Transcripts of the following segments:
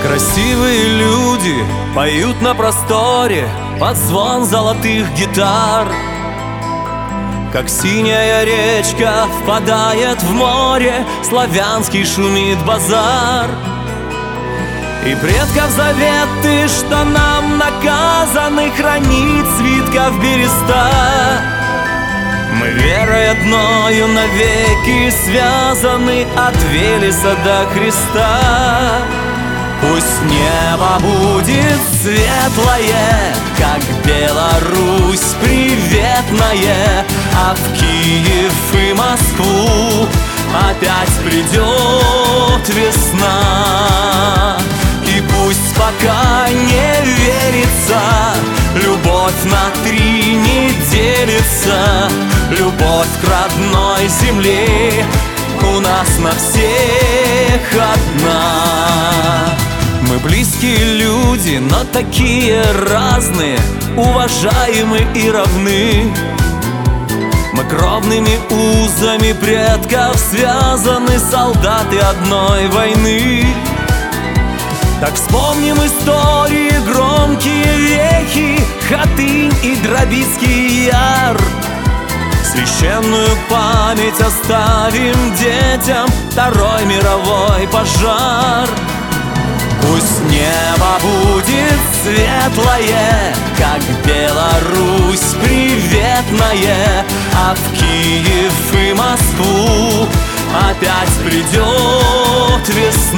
Красивые люди поют на просторе под звон золотых гитар. Как синяя речка впадает в море, славянский шумит базар. И предков заветы, что нам наказаны хранить свитков береста. Мы верой одною навеки связаны от Велеса до Христа. Пусть небо будет светлое, как Беларусь приветное, а в Киев и Москву опять придет весна. И пусть пока не верится, любовь на три не делится, любовь к родной земле у нас на всех одна. Мы близкие люди, но такие разные, уважаемы и равны. Мы кровными узами предков связаны, солдаты одной войны. Так вспомним истории, громкие вехи, Хатынь и Дробицкий Яр. Священную память оставим детям, Второй мировой пожар. Пусть небо будет светлое, как Беларусь приветное, а в Киев и Москву опять придет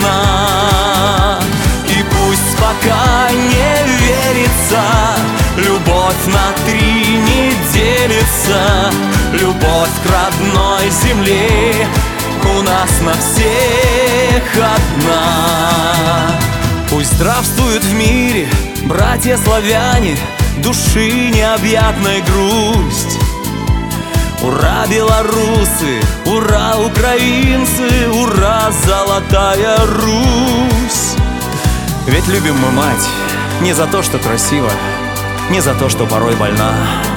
весна. И пусть пока не верится, любовь на три не делится, любовь к родной земле у нас на всех одна. Пусть здравствуют в мире братья-славяне, души необъятной грусть. Ура, белорусы, ура, украинцы, ура, золотая Русь. Ведь любим мы мать не за то, что красиво, не за то, что порой больна.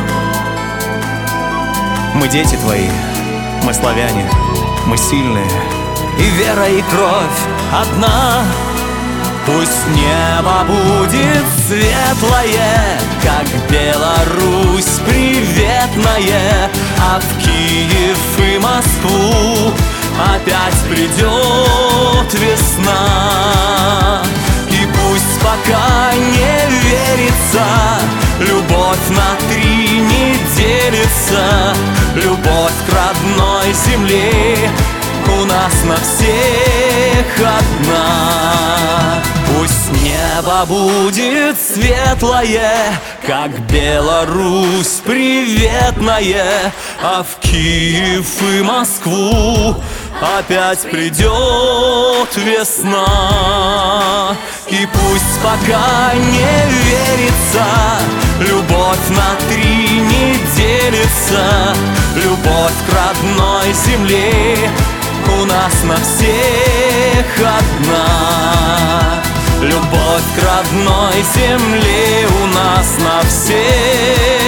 Мы дети твои, мы славяне, мы сильные, и вера, и кровь одна. Пусть небо будет светлое, как Беларусь приветное, а в Киев и Москву опять придет весна. И пусть пока не верится, любовь на три не делится, любовь к родной земле у нас на всех одна. Пусть небо будет светлое, как Беларусь приветное, а в Киев и Москву опять придет весна. И пусть пока не верится, любовь на три не делится, любовь к родной земле у нас на всех одна. Любовь к родной земле у нас на всех